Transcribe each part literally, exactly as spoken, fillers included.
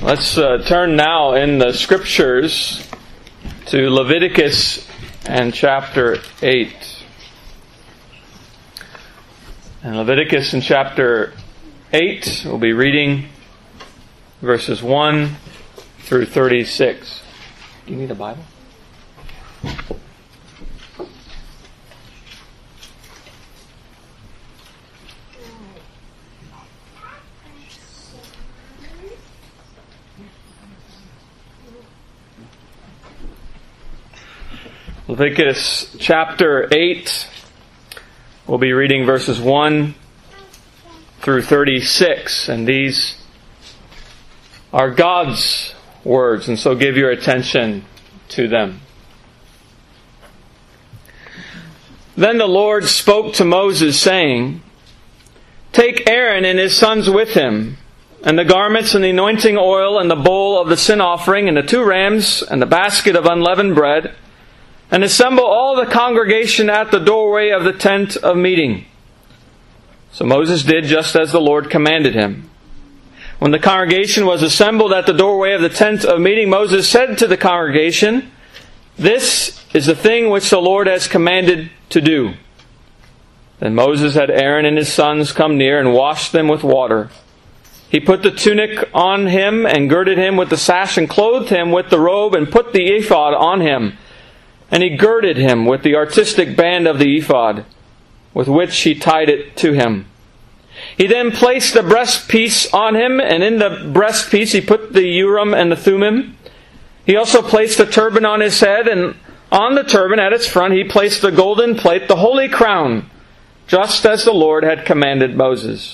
Let's uh, turn now in the Scriptures to Leviticus and chapter eight. And Leviticus in chapter eight, we'll be reading verses one through thirty-six. Do you need a Bible? Leviticus chapter eight, we'll be reading verses one through thirty-six, and these are God's words, and so give your attention to them. Then the Lord spoke to Moses, saying, "Take Aaron and his sons with him, and the garments and the anointing oil and the bowl of the sin offering and the two rams and the basket of unleavened bread, and assemble all the congregation at the doorway of the tent of meeting." So Moses did just as the Lord commanded him. When the congregation was assembled at the doorway of the tent of meeting, Moses said to the congregation, "This is the thing which the Lord has commanded to do." Then Moses had Aaron and his sons come near and washed them with water. He put the tunic on him and girded him with the sash and clothed him with the robe and put the ephod on him. And he girded him with the artistic band of the ephod, with which he tied it to him. He then placed the breastpiece on him, and in the breastpiece he put the Urim and the Thummim. He also placed a turban on his head, and on the turban at its front he placed the golden plate, the holy crown, just as the Lord had commanded Moses.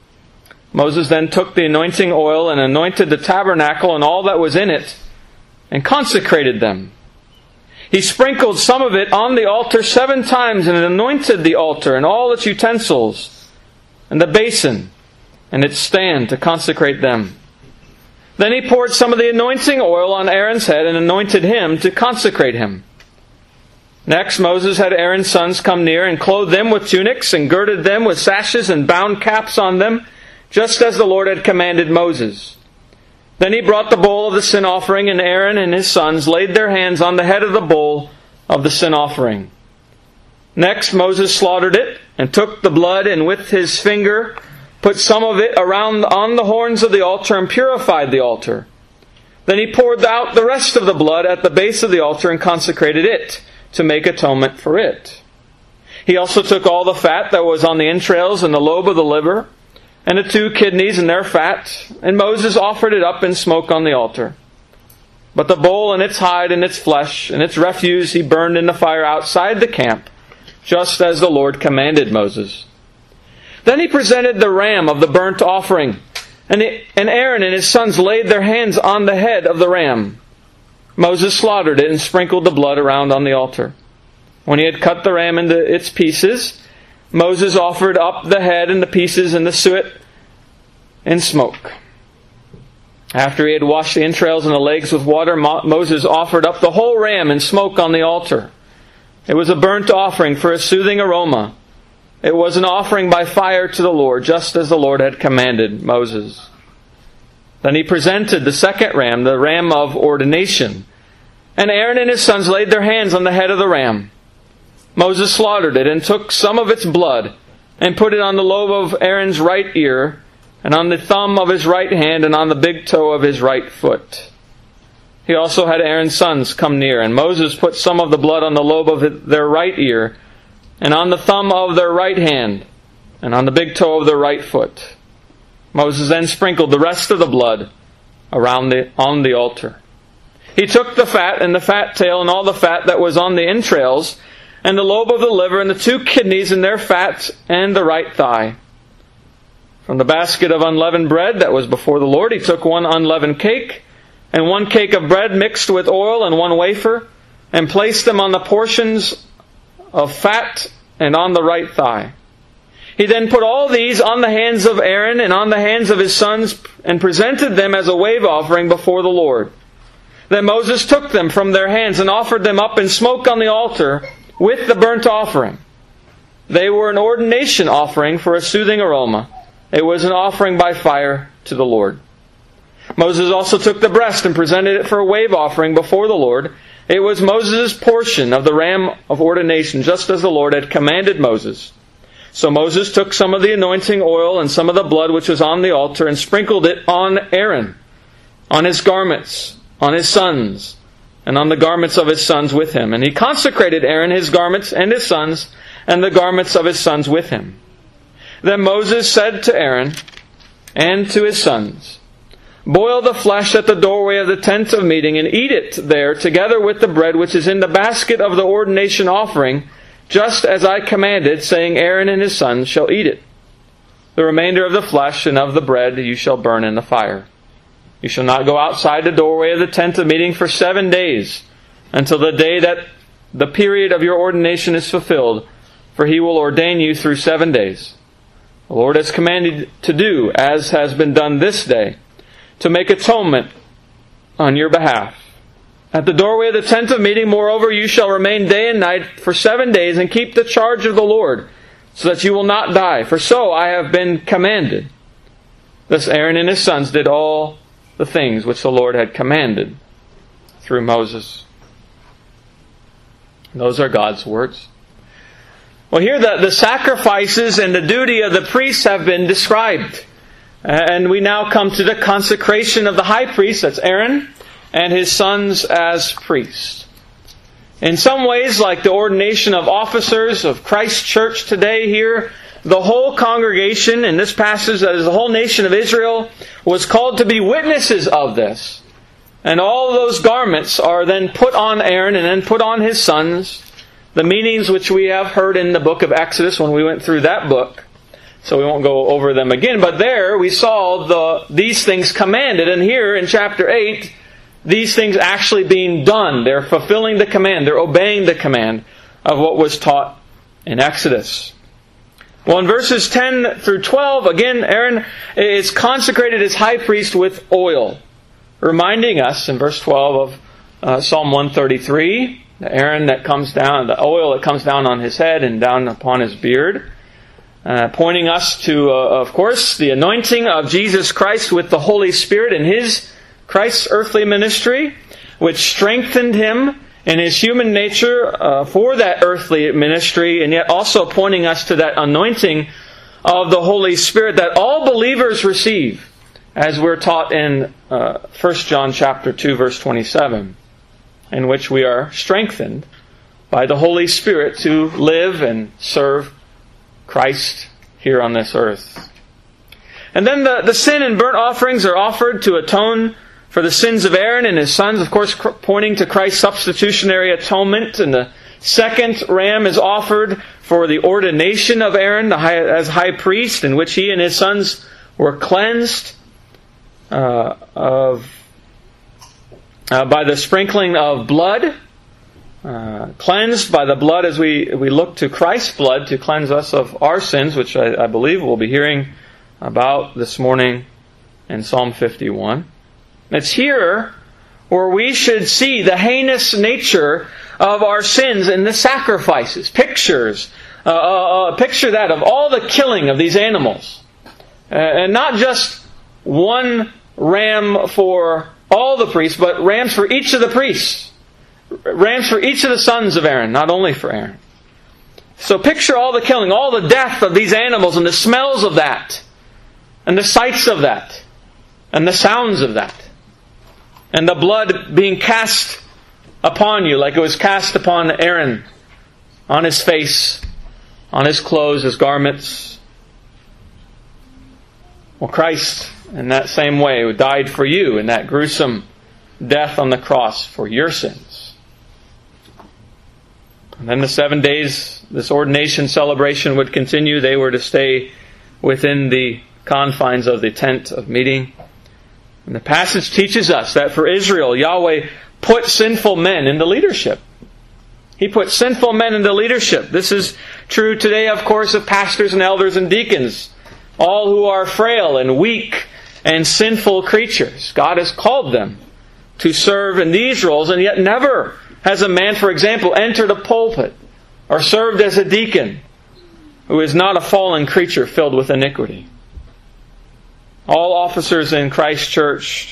Moses then took the anointing oil and anointed the tabernacle and all that was in it, and consecrated them. He sprinkled some of it on the altar seven times and anointed the altar and all its utensils and the basin and its stand to consecrate them. Then he poured some of the anointing oil on Aaron's head and anointed him to consecrate him. Next, Moses had Aaron's sons come near and clothed them with tunics and girded them with sashes and bound caps on them, just as the Lord had commanded Moses. Then he brought the bowl of the sin offering, and Aaron and his sons laid their hands on the head of the bowl of the sin offering. Next, Moses slaughtered it, and took the blood, and with his finger put some of it around on the horns of the altar, and purified the altar. Then he poured out the rest of the blood at the base of the altar, and consecrated it, to make atonement for it. He also took all the fat that was on the entrails and the lobe of the liver, and the two kidneys and their fat, and Moses offered it up in smoke on the altar. But the bowl and its hide and its flesh and its refuse he burned in the fire outside the camp, just as the Lord commanded Moses. Then he presented the ram of the burnt offering, and, the, and Aaron and his sons laid their hands on the head of the ram. Moses slaughtered it and sprinkled the blood around on the altar. When he had cut the ram into its pieces, Moses offered up the head and the pieces and the suet in smoke. After he had washed the entrails and the legs with water, Mo- Moses offered up the whole ram in smoke on the altar. It was a burnt offering for a soothing aroma. It was an offering by fire to the Lord, just as the Lord had commanded Moses. Then he presented the second ram, the ram of ordination. And Aaron and his sons laid their hands on the head of the ram. Moses slaughtered it and took some of its blood and put it on the lobe of Aaron's right ear and on the thumb of his right hand and on the big toe of his right foot. He also had Aaron's sons come near, and Moses put some of the blood on the lobe of their right ear and on the thumb of their right hand and on the big toe of their right foot. Moses then sprinkled the rest of the blood around the on the altar. He took the fat and the fat tail and all the fat that was on the entrails and the lobe of the liver, and the two kidneys and their fat, and the right thigh. From the basket of unleavened bread that was before the Lord, he took one unleavened cake, and one cake of bread mixed with oil, and one wafer, and placed them on the portions of fat and on the right thigh. He then put all these on the hands of Aaron and on the hands of his sons, and presented them as a wave offering before the Lord. Then Moses took them from their hands and offered them up in smoke on the altar, with the burnt offering. They were an ordination offering for a soothing aroma. It was an offering by fire to the Lord. Moses also took the breast and presented it for a wave offering before the Lord. It was Moses' portion of the ram of ordination, just as the Lord had commanded Moses. So Moses took some of the anointing oil and some of the blood which was on the altar and sprinkled it on Aaron, on his garments, on his sons, and on the garments of his sons with him. And he consecrated Aaron, his garments, and his sons, and the garments of his sons with him. Then Moses said to Aaron and to his sons, "Boil the flesh at the doorway of the tent of meeting, and eat it there together with the bread which is in the basket of the ordination offering, just as I commanded, saying, Aaron and his sons shall eat it. The remainder of the flesh and of the bread you shall burn in the fire. You shall not go outside the doorway of the tent of meeting for seven days, until the day that the period of your ordination is fulfilled, for he will ordain you through seven days. The Lord has commanded to do, as has been done this day, to make atonement on your behalf. At the doorway of the tent of meeting, moreover, you shall remain day and night for seven days, and keep the charge of the Lord, so that you will not die. For so I have been commanded." Thus Aaron and his sons did all the things which the Lord had commanded through Moses. Those are God's words. Well, here the, the sacrifices and the duty of the priests have been described. And we now come to the consecration of the high priest, that's Aaron, and his sons as priests. In some ways, like the ordination of officers of Christ's church today here, the whole congregation in this passage, that is the whole nation of Israel, was called to be witnesses of this. And all those garments are then put on Aaron and then put on his sons. The meanings which we have heard in the book of Exodus when we went through that book. So we won't go over them again. But there we saw the these things commanded. And here in chapter eight, these things actually being done. They're fulfilling the command. They're obeying the command of what was taught in Exodus. Well, in verses ten through twelve, again, Aaron is consecrated as high priest with oil. Reminding us in verse twelve of uh, Psalm one thirty-three, the Aaron that comes down, the oil that comes down on his head and down upon his beard. Uh, pointing us to, uh, of course, the anointing of Jesus Christ with the Holy Spirit in His, Christ's earthly ministry, which strengthened Him in His human nature uh, for that earthly ministry, and yet also pointing us to that anointing of the Holy Spirit that all believers receive, as we're taught in uh, First John chapter two, verse twenty-seven, in which we are strengthened by the Holy Spirit to live and serve Christ here on this earth. And then the, the sin and burnt offerings are offered to atone for the sins of Aaron and his sons, of course pointing to Christ's substitutionary atonement. And the second ram is offered for the ordination of Aaron as high priest, in which he and his sons were cleansed uh, of uh, by the sprinkling of blood. Uh, cleansed by the blood as we, we look to Christ's blood to cleanse us of our sins, which I, I believe we'll be hearing about this morning in Psalm fifty-one. It's here where we should see the heinous nature of our sins in the sacrifices. Pictures. Uh, uh, picture that of all the killing of these animals. Uh, and not just one ram for all the priests, but rams for each of the priests. Rams for each of the sons of Aaron, not only for Aaron. So picture all the killing, all the death of these animals, and the smells of that, and the sights of that, and the sounds of that, and the blood being cast upon you like it was cast upon Aaron, on his face, on his clothes, his garments. Well, Christ, in that same way, died for you in that gruesome death on the cross for your sins. And then the seven days, this ordination celebration would continue. They were to stay within the confines of the tent of meeting. And the passage teaches us that for Israel, Yahweh put sinful men into leadership. He put sinful men into leadership. This is true today, of course, of pastors and elders and deacons, all who are frail and weak and sinful creatures. God has called them to serve in these roles, and yet never has a man, for example, entered a pulpit or served as a deacon who is not a fallen creature filled with iniquity. All officers in Christ's church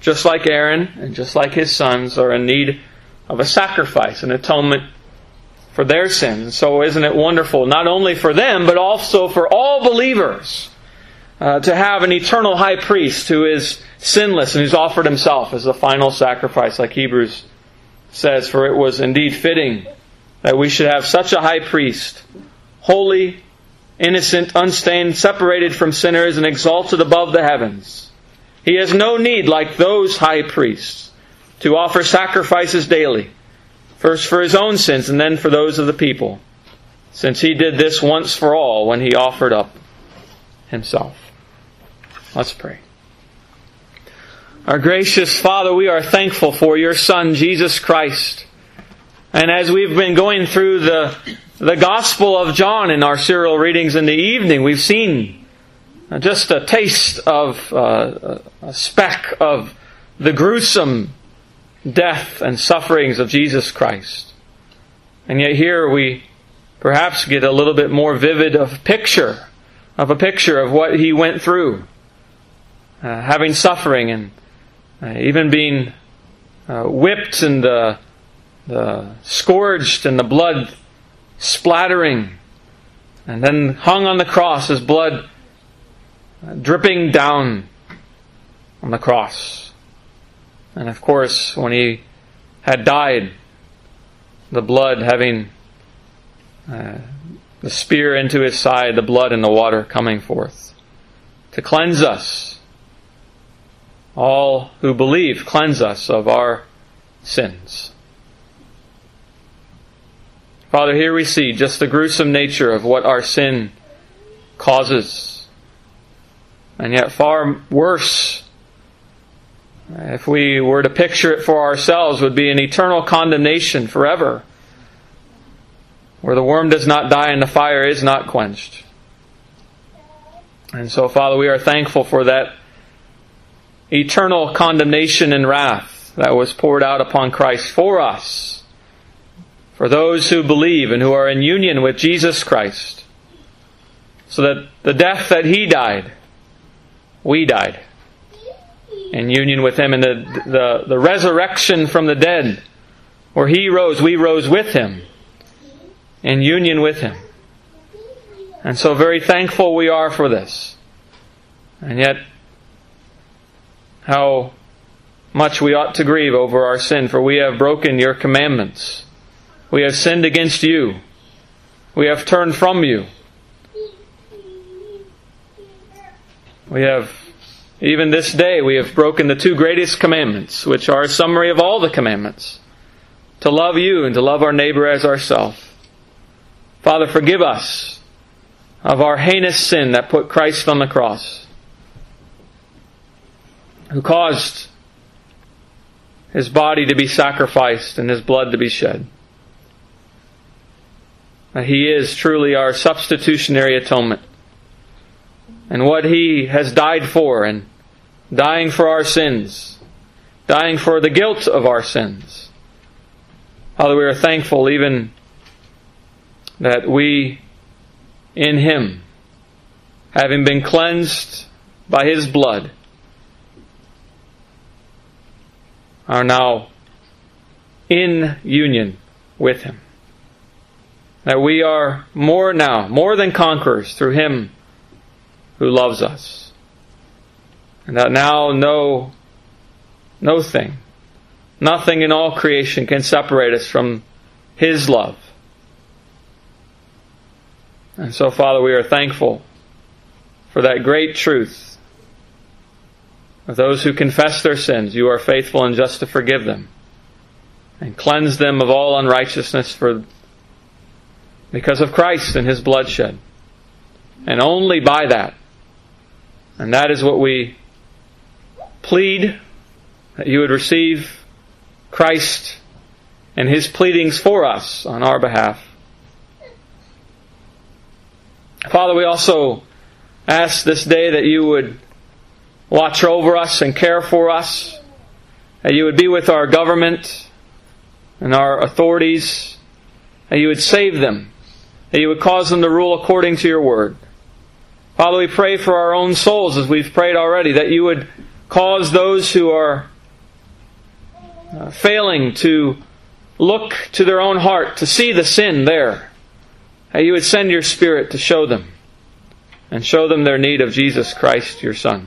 just like Aaron and just like his sons, are in need of a sacrifice, an atonement for their sins. So isn't it wonderful, not only for them, but also for all believers, uh, to have an eternal high priest who is sinless and who's offered himself as the final sacrifice, like Hebrews says, for it was indeed fitting that we should have such a high priest, holy, innocent, unstained, separated from sinners, and exalted above the heavens. He has no need, like those high priests, to offer sacrifices daily, first for his own sins and then for those of the people, since he did this once for all when he offered up himself. Let's pray. Our gracious Father, we are thankful for your Son, Jesus Christ. And as we've been going through the, the Gospel of John in our serial readings in the evening, we've seen just a taste of, uh, a speck of the gruesome death and sufferings of Jesus Christ. And yet here we perhaps get a little bit more vivid of a picture, of a picture of what He went through, uh, having suffering and uh, even being uh, whipped and the, the scourged and the blood splattering, and then hung on the cross, His blood uh, dripping down on the cross. And of course, when He had died, the blood having uh, the spear into His side, the blood and the water coming forth to cleanse us. All who believe, cleanse us of our sins. Father, here we see just the gruesome nature of what our sin causes. And yet far worse, if we were to picture it for ourselves, would be an eternal condemnation forever, where the worm does not die and the fire is not quenched. And so, Father, we are thankful for that eternal condemnation and wrath that was poured out upon Christ for us, for those who believe and who are in union with Jesus Christ, so that the death that He died, we died in union with Him, and the, the, the resurrection from the dead, where He rose, we rose with Him, in union with Him. And so very thankful we are for this. And yet, how much we ought to grieve over our sin, for we have broken your commandments. We have sinned against you. We have turned from you. We have, even this day, we have broken the two greatest commandments, which are a summary of all the commandments: to love you and to love our neighbor as ourselves. Father, forgive us of our heinous sin that put Christ on the cross, who caused His body to be sacrificed and His blood to be shed. That He is truly our substitutionary atonement. And what He has died for, and dying for our sins, dying for the guilt of our sins. Father, we are thankful even that we, in Him, having been cleansed by His blood, are now in union with Him. That we are more now, more than conquerors through Him who loves us. And that now no, no thing, nothing in all creation can separate us from His love. And so, Father, we are thankful for that great truth of those who confess their sins. You are faithful and just to forgive them and cleanse them of all unrighteousness for because of Christ and His bloodshed. And only by that. And that is what we plead, that you would receive Christ and His pleadings for us on our behalf. Father, we also ask this day that you would watch over us and care for us, that you would be with our government and our authorities, that you would save them, that you would cause them to rule according to your word. Father, we pray for our own souls, as we've prayed already, that you would cause those who are uh, failing to look to their own heart, to see the sin there, that you would send your Spirit to show them, and show them their need of Jesus Christ, your Son.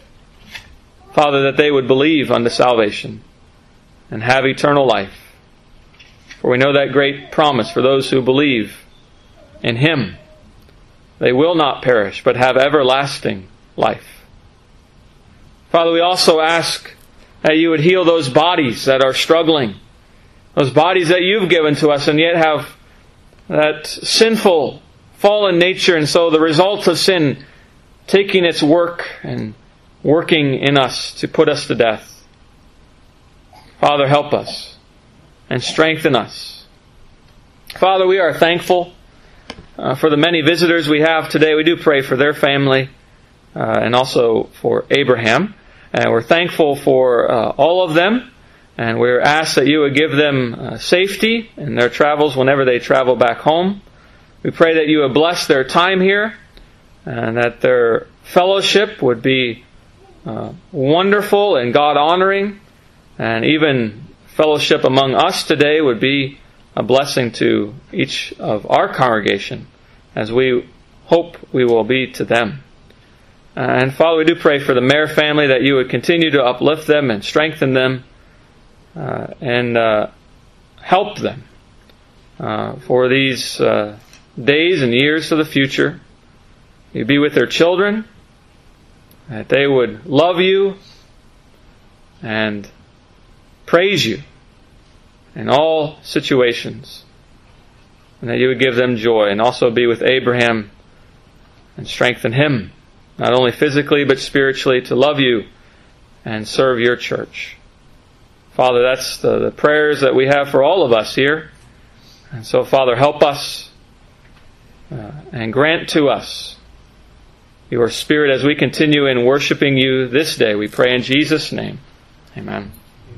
Father, that they would believe unto salvation and have eternal life. For we know that great promise for those who believe in Him. They will not perish, but have everlasting life. Father, we also ask that you would heal those bodies that are struggling, those bodies that you've given to us and yet have that sinful, fallen nature, and so the result of sin taking its work and working in us to put us to death. Father, help us and strengthen us. Father, we are thankful uh, for the many visitors we have today. We do pray for their family uh, and also for Abraham. And we're thankful for uh, all of them. And we're asked that you would give them uh, safety in their travels whenever they travel back home. We pray that you would bless their time here and that their fellowship would be uh, wonderful and God-honoring, and even fellowship among us today would be a blessing to each of our congregation, as we hope we will be to them. And Father, we do pray for the Mayer family, that you would continue to uplift them and strengthen them uh, and uh, help them uh, for these uh, days and years to the future. You be with their children, that they would love you and praise you in all situations, and that you would give them joy, and also be with Abraham and strengthen him, not only physically but spiritually, to love you and serve your church. Father, that's the, the prayers that we have for all of us here. And so, Father, help us uh, and grant to us your Spirit as we continue in worshiping you this day. We pray in Jesus' name. Amen.